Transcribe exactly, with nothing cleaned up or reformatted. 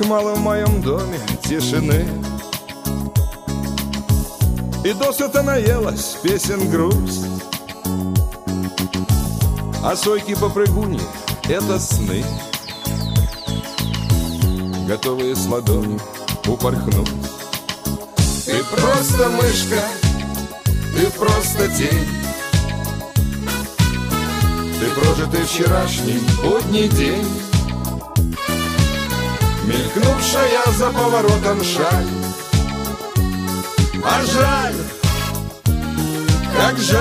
мало в моем доме тишины, и досыта наелась песен грусть, а сойки-попрыгуни — это сны, готовые с ладони упорхнуть. Ты просто мышка, ты просто тень, ты прожитый вчерашний будний день, мелькнувшая за поворотом шаль. А жаль, как жаль,